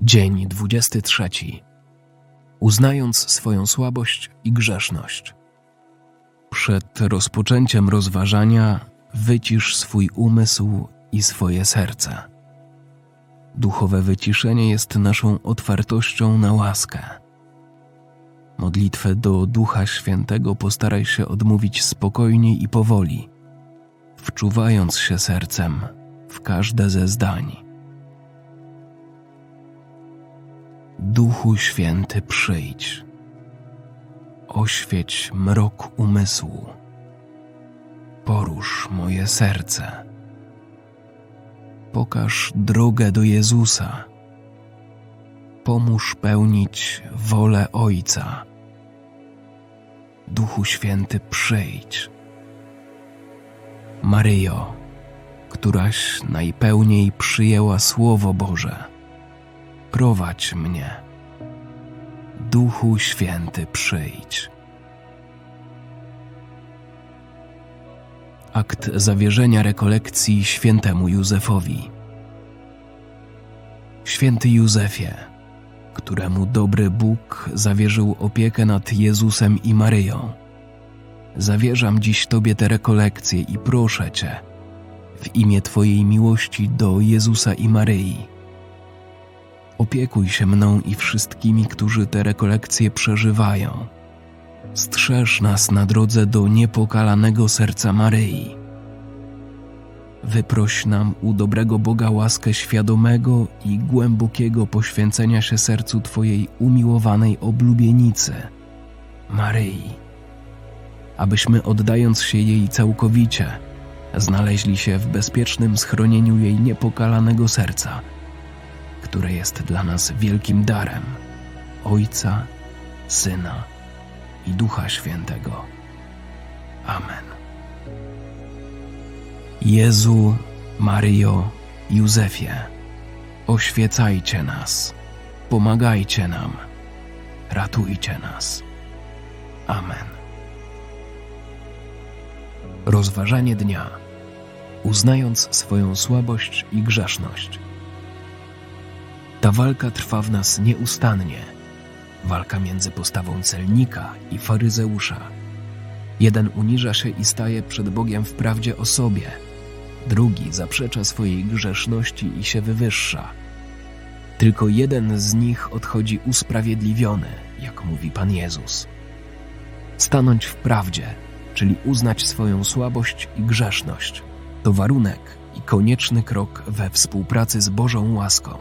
Dzień 23. Uznając swoją słabość i grzeszność. Przed rozpoczęciem rozważania wycisz swój umysł i swoje serce. Duchowe wyciszenie jest naszą otwartością na łaskę. Modlitwę do Ducha Świętego postaraj się odmówić spokojnie i powoli, wczuwając się sercem w każde ze zdań. Duchu Święty, przyjdź, oświeć mrok umysłu, porusz moje serce, pokaż drogę do Jezusa, pomóż pełnić wolę Ojca. Duchu Święty, przyjdź. Maryjo, któraś najpełniej przyjęła Słowo Boże, prowadź mnie. Duchu Święty, przyjdź. Akt zawierzenia rekolekcji świętemu Józefowi. Święty Józefie, któremu dobry Bóg zawierzył opiekę nad Jezusem i Maryją, zawierzam dziś Tobie te rekolekcje i proszę Cię, w imię Twojej miłości do Jezusa i Maryi, opiekuj się mną i wszystkimi, którzy te rekolekcje przeżywają. Strzeż nas na drodze do niepokalanego serca Maryi. Wyproś nam u dobrego Boga łaskę świadomego i głębokiego poświęcenia się sercu Twojej umiłowanej oblubienicy, Maryi, abyśmy, oddając się jej całkowicie, znaleźli się w bezpiecznym schronieniu jej niepokalanego serca, które jest dla nas wielkim darem Ojca, Syna i Ducha Świętego. Amen. Jezu, Maryjo, Józefie, oświecajcie nas, pomagajcie nam, ratujcie nas. Amen. Rozważanie dnia. Uznając swoją słabość i grzeszność. Ta walka trwa w nas nieustannie. Walka między postawą celnika i faryzeusza. Jeden uniża się i staje przed Bogiem w prawdzie o sobie. Drugi zaprzecza swojej grzeszności i się wywyższa. Tylko jeden z nich odchodzi usprawiedliwiony, jak mówi Pan Jezus. Stanąć w prawdzie, czyli uznać swoją słabość i grzeszność, to warunek i konieczny krok we współpracy z Bożą łaską.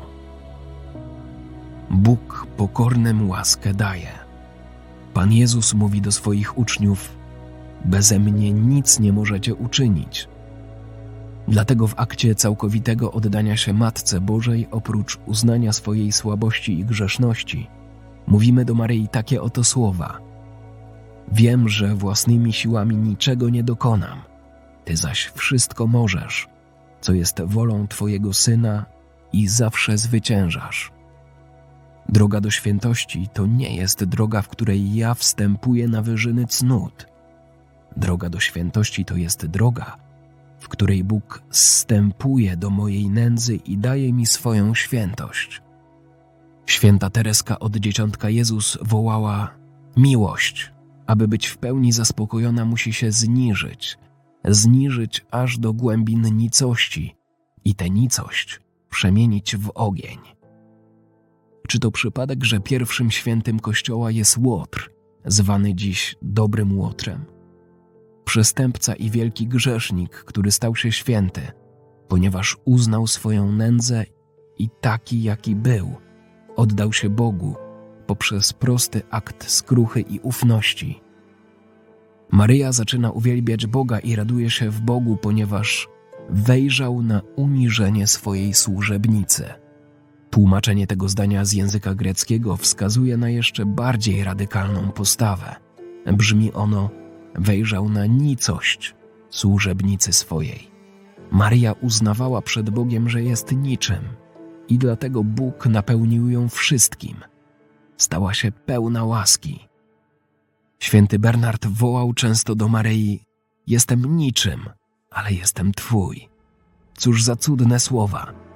Bóg pokornym łaskę daje. Pan Jezus mówi do swoich uczniów: beze mnie nic nie możecie uczynić. Dlatego w akcie całkowitego oddania się Matce Bożej, oprócz uznania swojej słabości i grzeszności, mówimy do Maryi takie oto słowa: wiem, że własnymi siłami niczego nie dokonam, Ty zaś wszystko możesz, co jest wolą Twojego Syna i zawsze zwyciężasz. Droga do świętości to nie jest droga, w której ja wstępuję na wyżyny cnót. Droga do świętości to jest droga, w której Bóg zstępuje do mojej nędzy i daje mi swoją świętość. Święta Tereska od Dzieciątka Jezus wołała: miłość, aby być w pełni zaspokojona, musi się zniżyć aż do głębin nicości i tę nicość przemienić w ogień. Czy to przypadek, że pierwszym świętym Kościoła jest Łotr, zwany dziś dobrym Łotrem? Przestępca i wielki grzesznik, który stał się święty, ponieważ uznał swoją nędzę i taki, jaki był, oddał się Bogu poprzez prosty akt skruchy i ufności. Maryja zaczyna uwielbiać Boga i raduje się w Bogu, ponieważ wejrzał na uniżenie swojej służebnicy. Tłumaczenie tego zdania z języka greckiego wskazuje na jeszcze bardziej radykalną postawę. Brzmi ono: wejrzał na nicość służebnicy swojej. Maryja uznawała przed Bogiem, że jest niczym i dlatego Bóg napełnił ją wszystkim. Stała się pełna łaski. Święty Bernard wołał często do Maryi: jestem niczym, ale jestem Twój. Cóż za cudne słowa.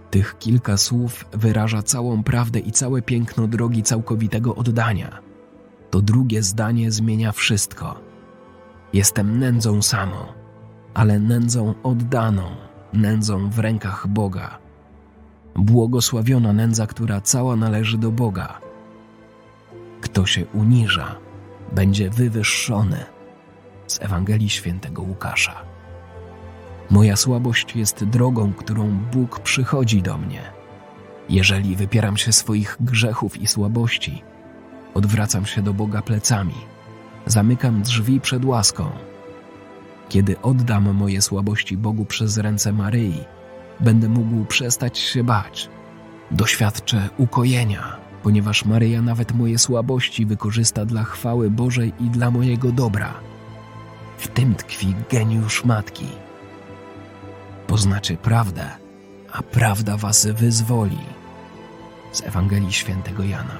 Tych kilka słów wyraża całą prawdę i całe piękno drogi całkowitego oddania. To drugie zdanie zmienia wszystko. Jestem nędzą samą, ale nędzą oddaną, nędzą w rękach Boga. Błogosławiona nędza, która cała należy do Boga. Kto się uniża, będzie wywyższony. Z Ewangelii Świętego Łukasza. Moja słabość jest drogą, którą Bóg przychodzi do mnie. Jeżeli wypieram się swoich grzechów i słabości, odwracam się do Boga plecami, zamykam drzwi przed łaską. Kiedy oddam moje słabości Bogu przez ręce Maryi, będę mógł przestać się bać. Doświadczę ukojenia, ponieważ Maryja nawet moje słabości wykorzysta dla chwały Bożej i dla mojego dobra. W tym tkwi geniusz Matki. Poznacie prawdę, a prawda was wyzwoli. Z Ewangelii Świętego Jana.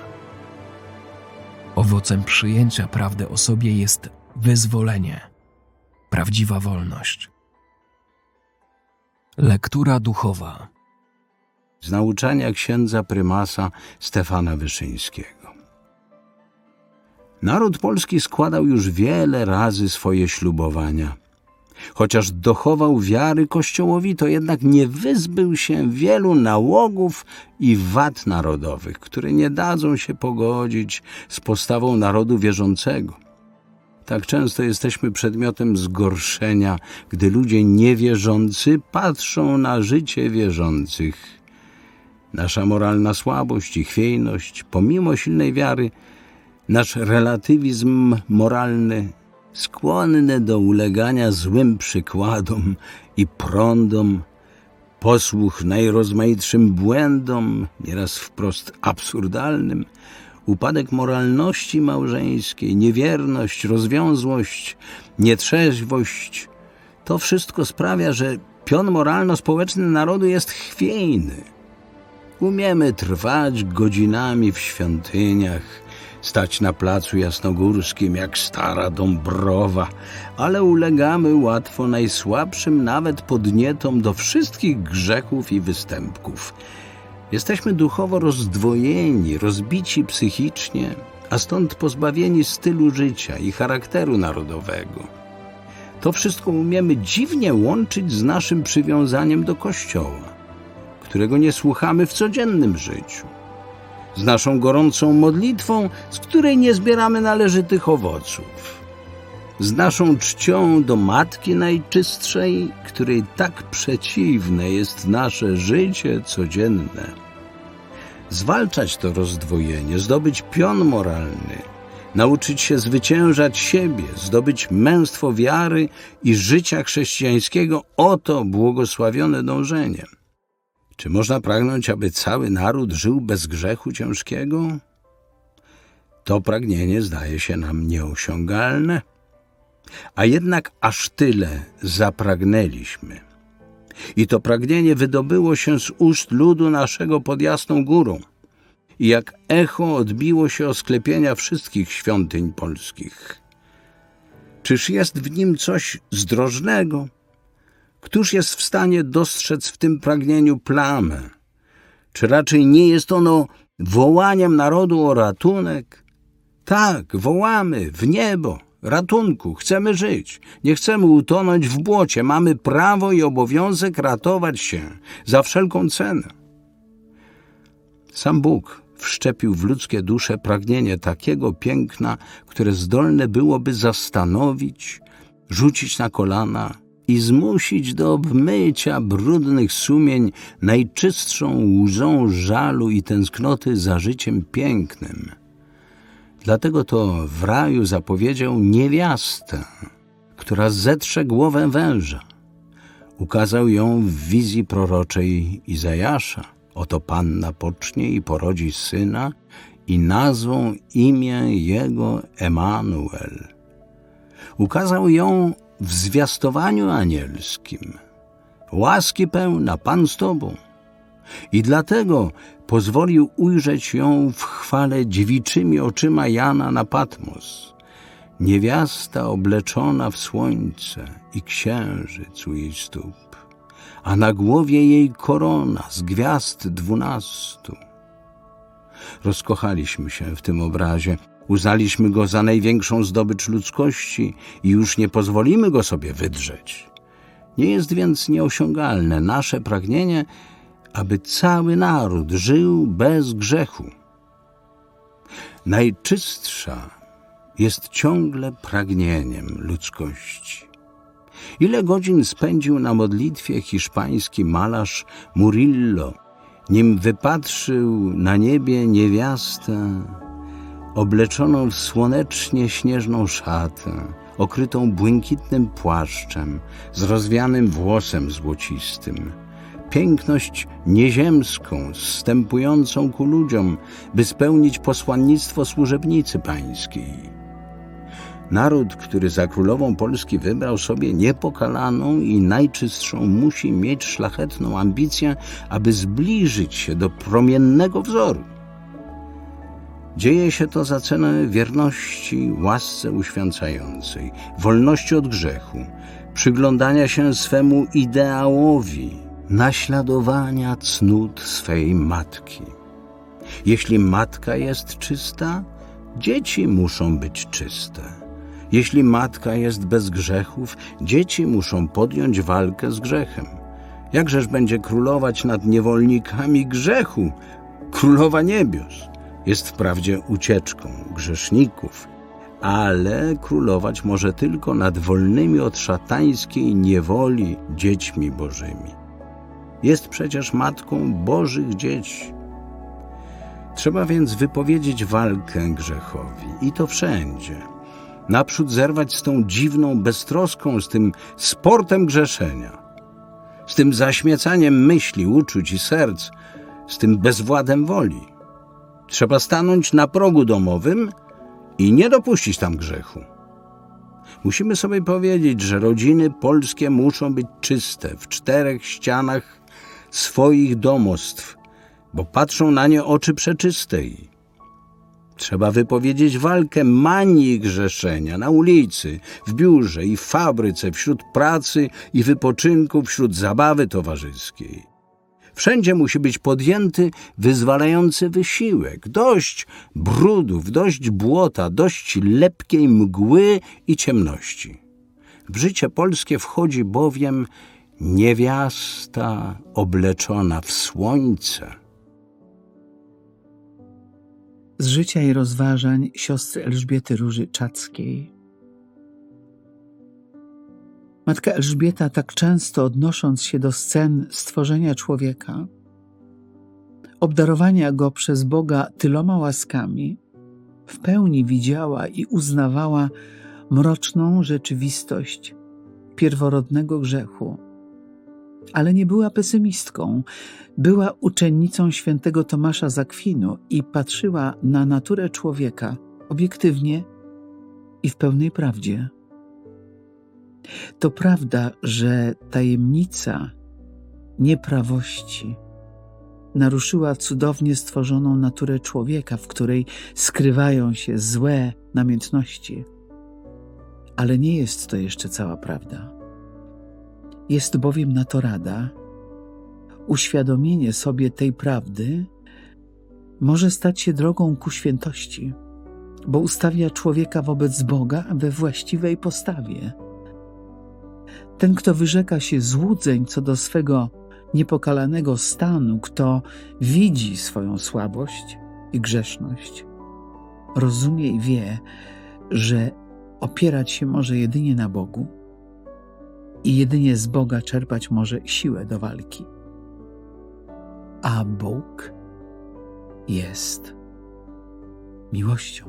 Owocem przyjęcia prawdy o sobie jest wyzwolenie, prawdziwa wolność. Lektura duchowa z nauczania księdza prymasa Stefana Wyszyńskiego. Naród polski składał już wiele razy swoje ślubowania. Chociaż dochował wiary Kościołowi, to jednak nie wyzbył się wielu nałogów i wad narodowych, które nie dadzą się pogodzić z postawą narodu wierzącego. Tak często jesteśmy przedmiotem zgorszenia, gdy ludzie niewierzący patrzą na życie wierzących. Nasza moralna słabość i chwiejność, pomimo silnej wiary, nasz relatywizm moralny, skłonny do ulegania złym przykładom i prądom, posłuch najrozmaitszym błędom, nieraz wprost absurdalnym, upadek moralności małżeńskiej, niewierność, rozwiązłość, nietrzeźwość – to wszystko sprawia, że pion moralno-społeczny narodu jest chwiejny. Umiemy trwać godzinami w świątyniach, stać na placu jasnogórskim jak stara Dąbrowa, ale ulegamy łatwo najsłabszym nawet podnietom do wszystkich grzechów i występków. Jesteśmy duchowo rozdwojeni, rozbici psychicznie, a stąd pozbawieni stylu życia i charakteru narodowego. To wszystko umiemy dziwnie łączyć z naszym przywiązaniem do Kościoła, którego nie słuchamy w codziennym życiu, z naszą gorącą modlitwą, z której nie zbieramy należytych owoców, z naszą czcią do Matki Najczystszej, której tak przeciwne jest nasze życie codzienne. Zwalczać to rozdwojenie, zdobyć pion moralny, nauczyć się zwyciężać siebie, zdobyć męstwo wiary i życia chrześcijańskiego – oto błogosławione dążenie. Czy można pragnąć, aby cały naród żył bez grzechu ciężkiego? To pragnienie zdaje się nam nieosiągalne, a jednak aż tyle zapragnęliśmy. I to pragnienie wydobyło się z ust ludu naszego pod Jasną Górą i jak echo odbiło się o sklepienia wszystkich świątyń polskich. Czyż jest w nim coś zdrożnego? Któż jest w stanie dostrzec w tym pragnieniu plamę? Czy raczej nie jest ono wołaniem narodu o ratunek? Tak, wołamy w niebo, ratunku, chcemy żyć, nie chcemy utonąć w błocie, mamy prawo i obowiązek ratować się za wszelką cenę. Sam Bóg wszczepił w ludzkie dusze pragnienie takiego piękna, które zdolne byłoby zastanowić, rzucić na kolana i zmusić do obmycia brudnych sumień najczystszą łzą żalu i tęsknoty za życiem pięknym. Dlatego to w raju zapowiedział niewiastę, która zetrze głowę węża. Ukazał ją w wizji proroczej Izajasza. Oto Panna pocznie i porodzi syna i nazwą imię jego Emanuel. Ukazał ją w zwiastowaniu anielskim. Łaski pełna, Pan z tobą. I dlatego pozwolił ujrzeć ją w chwale dziewiczymi oczyma Jana na Patmos. Niewiasta obleczona w słońce i księżyc u jej stóp, a na głowie jej korona z gwiazd 12. Rozkochaliśmy się w tym obrazie, uznaliśmy go za największą zdobycz ludzkości i już nie pozwolimy go sobie wydrzeć. Nie jest więc nieosiągalne nasze pragnienie, aby cały naród żył bez grzechu. Najczystsza jest ciągle pragnieniem ludzkości. Ile godzin spędził na modlitwie hiszpański malarz Murillo, nim wypatrzył na niebie niewiastę obleczoną w słonecznie śnieżną szatę, okrytą błękitnym płaszczem, z rozwianym włosem złocistym. Piękność nieziemską, zstępującą ku ludziom, by spełnić posłannictwo służebnicy pańskiej. Naród, który za królową Polski wybrał sobie niepokalaną i najczystszą, musi mieć szlachetną ambicję, aby zbliżyć się do promiennego wzoru. Dzieje się to za cenę wierności łasce uświęcającej, wolności od grzechu, przyglądania się swemu ideałowi, naśladowania cnót swej matki. Jeśli matka jest czysta, dzieci muszą być czyste. Jeśli matka jest bez grzechów, dzieci muszą podjąć walkę z grzechem. Jakżeż będzie królować nad niewolnikami grzechu? Królowa niebios jest wprawdzie ucieczką grzeszników, ale królować może tylko nad wolnymi od szatańskiej niewoli dziećmi bożymi. Jest przecież matką bożych dzieci. Trzeba więc wypowiedzieć walkę grzechowi i to wszędzie. Naprzód zerwać z tą dziwną beztroską, z tym sportem grzeszenia, z tym zaśmiecaniem myśli, uczuć i serc, z tym bezwładem woli. Trzeba stanąć na progu domowym i nie dopuścić tam grzechu. Musimy sobie powiedzieć, że rodziny polskie muszą być czyste w 4 ścianach swoich domostw, bo patrzą na nie oczy przeczystej. Trzeba wypowiedzieć walkę manii grzeszenia na ulicy, w biurze i w fabryce, wśród pracy i wypoczynku, wśród zabawy towarzyskiej. Wszędzie musi być podjęty wyzwalający wysiłek. Dość brudów, dość błota, dość lepkiej mgły i ciemności. W życie polskie wchodzi bowiem niewiasta obleczona w słońce. Z życia i rozważań siostry Elżbiety Róży Czackiej. Matka Elżbieta, tak często odnosząc się do scen stworzenia człowieka, obdarowania go przez Boga tyloma łaskami, w pełni widziała i uznawała mroczną rzeczywistość pierworodnego grzechu. Ale nie była pesymistką, była uczennicą świętego Tomasza z Akwinu i patrzyła na naturę człowieka obiektywnie i w pełnej prawdzie. To prawda, że tajemnica nieprawości naruszyła cudownie stworzoną naturę człowieka, w której skrywają się złe namiętności. Ale nie jest to jeszcze cała prawda. Jest bowiem na to rada. Uświadomienie sobie tej prawdy może stać się drogą ku świętości, bo ustawia człowieka wobec Boga we właściwej postawie. Ten, kto wyrzeka się złudzeń co do swego niepokalanego stanu, kto widzi swoją słabość i grzeszność, rozumie i wie, że opierać się może jedynie na Bogu i jedynie z Boga czerpać może siłę do walki. A Bóg jest miłością.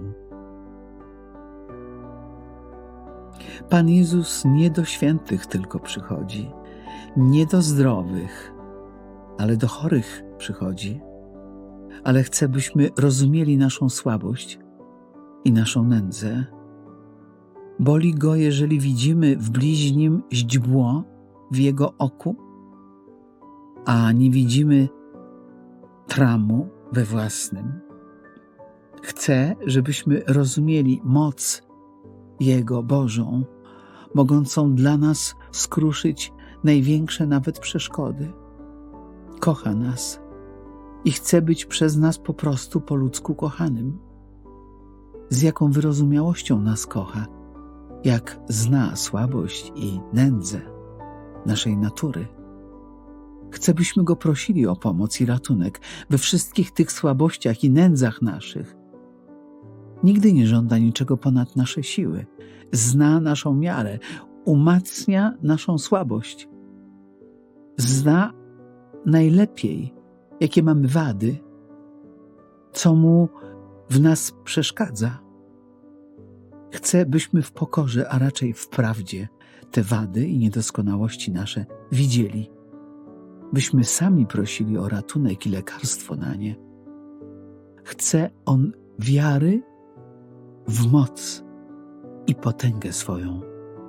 Pan Jezus nie do świętych tylko przychodzi, nie do zdrowych, ale do chorych przychodzi, ale chce, byśmy rozumieli naszą słabość i naszą nędzę. Boli Go, jeżeli widzimy w bliźnim źdźbło w Jego oku, a nie widzimy tramu we własnym. Chce, żebyśmy rozumieli moc Jego Bożą, mogącą dla nas skruszyć największe nawet przeszkody. Kocha nas i chce być przez nas po prostu po ludzku kochanym. Z jaką wyrozumiałością nas kocha, jak zna słabość i nędzę naszej natury. Chce, byśmy Go prosili o pomoc i ratunek we wszystkich tych słabościach i nędzach naszych. Nigdy nie żąda niczego ponad nasze siły. Zna naszą miarę, umacnia naszą słabość. Zna najlepiej, jakie mamy wady, co Mu w nas przeszkadza. Chce, byśmy w pokorze, a raczej w prawdzie, te wady i niedoskonałości nasze widzieli. Byśmy sami prosili o ratunek i lekarstwo na nie. Chce On wiary w moc i potęgę swoją.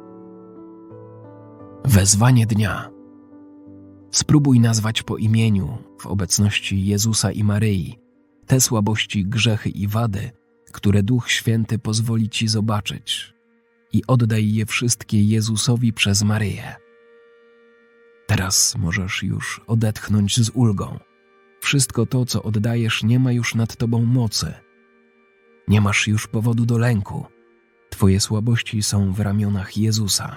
Wezwanie dnia. Spróbuj nazwać po imieniu, w obecności Jezusa i Maryi, te słabości, grzechy i wady, które Duch Święty pozwoli Ci zobaczyć, i oddaj je wszystkie Jezusowi przez Maryję. Teraz możesz już odetchnąć z ulgą. Wszystko to, co oddajesz, nie ma już nad Tobą mocy. Nie masz już powodu do lęku. Twoje słabości są w ramionach Jezusa.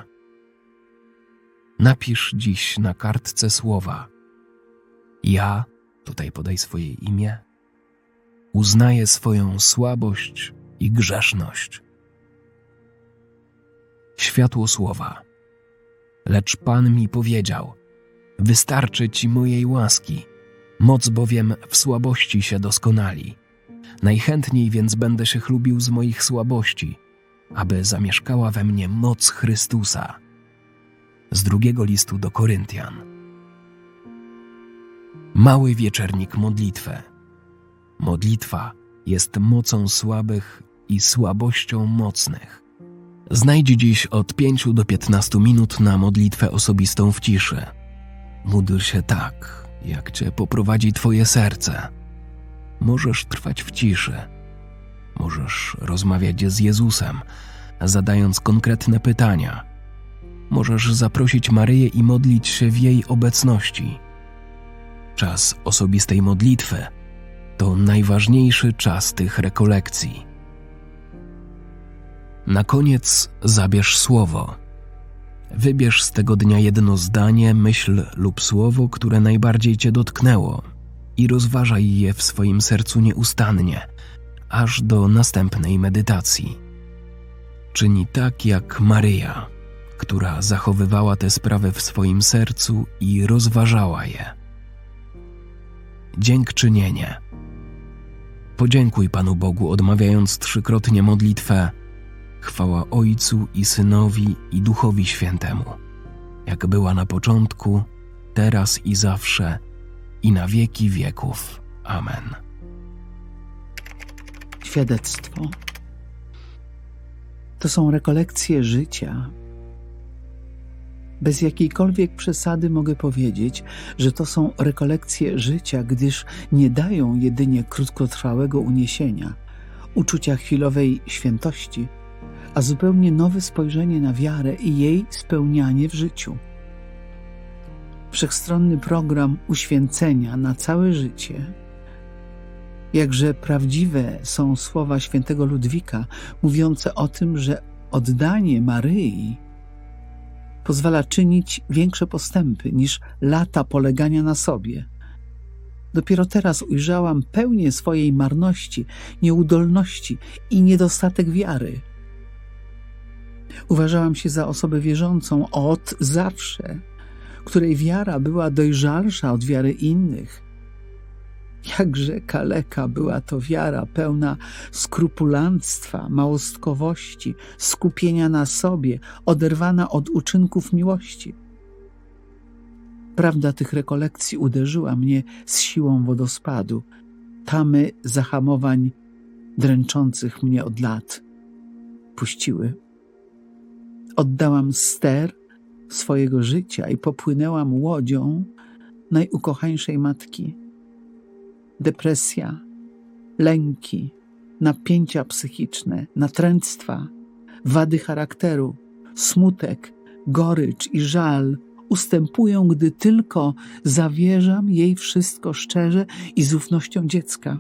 Napisz dziś na kartce słowa: ja, tutaj podaj swoje imię, uznaję swoją słabość i grzeszność. Światło słowa. Lecz Pan mi powiedział: wystarczy Ci mojej łaski, moc bowiem w słabości się doskonali. Najchętniej więc będę się chlubił z moich słabości, aby zamieszkała we mnie moc Chrystusa. Z drugiego listu do Koryntian. Mały wieczernik modlitwę. Modlitwa jest mocą słabych i słabością mocnych. Znajdź dziś od 5 do 15 minut na modlitwę osobistą w ciszy. Módl się tak, jak Cię poprowadzi Twoje serce. Możesz trwać w ciszy. Możesz rozmawiać z Jezusem, zadając konkretne pytania. Możesz zaprosić Maryję i modlić się w jej obecności. Czas osobistej modlitwy to najważniejszy czas tych rekolekcji. Na koniec zabierz słowo. Wybierz z tego dnia jedno zdanie, myśl lub słowo, które najbardziej Cię dotknęło i rozważaj je w swoim sercu nieustannie, aż do następnej medytacji. Czyń tak jak Maryja, która zachowywała te sprawy w swoim sercu i rozważała je. Dziękczynienie. Podziękuj Panu Bogu, odmawiając 3-krotnie modlitwę: chwała Ojcu i Synowi i Duchowi Świętemu, jak była na początku, teraz i zawsze, i na wieki wieków. Amen. Świadectwo. To są rekolekcje życia. Bez jakiejkolwiek przesady mogę powiedzieć, że to są rekolekcje życia, gdyż nie dają jedynie krótkotrwałego uniesienia, uczucia chwilowej świętości, a zupełnie nowe spojrzenie na wiarę i jej spełnianie w życiu. Wszechstronny program uświęcenia na całe życie. Jakże prawdziwe są słowa świętego Ludwika mówiące o tym, że oddanie Maryi pozwala czynić większe postępy niż lata polegania na sobie. Dopiero teraz ujrzałam pełnię swojej marności, nieudolności i niedostatek wiary. Uważałam się za osobę wierzącą od zawsze, której wiara była dojrzalsza od wiary innych. Jakże kaleka była to wiara pełna skrupulanstwa, małostkowości, skupienia na sobie, oderwana od uczynków miłości. Prawda tych rekolekcji uderzyła mnie z siłą wodospadu, tamy zahamowań dręczących mnie od lat puściły. Oddałam ster swojego życia i popłynęłam łodzią najukochańszej matki. Depresja, lęki, napięcia psychiczne, natręctwa, wady charakteru, smutek, gorycz i żal ustępuję, gdy tylko zawierzam jej wszystko szczerze i z ufnością dziecka.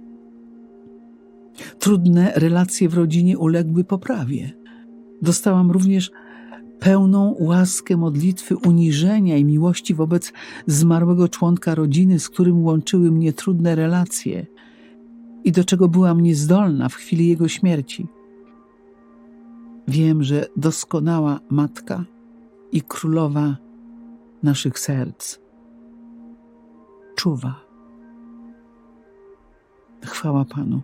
Trudne relacje w rodzinie uległy poprawie. Dostałam również pełną łaskę modlitwy uniżenia i miłości wobec zmarłego członka rodziny, z którym łączyły mnie trudne relacje i do czego byłam niezdolna w chwili jego śmierci. Wiem, że doskonała matka i królowa naszych serc czuwa. Chwała Panu.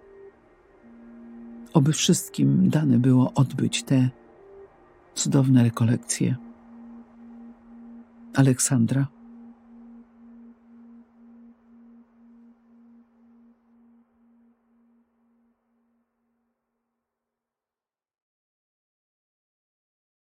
Oby wszystkim dane było odbyć te cudowne rekolekcje. Aleksandra.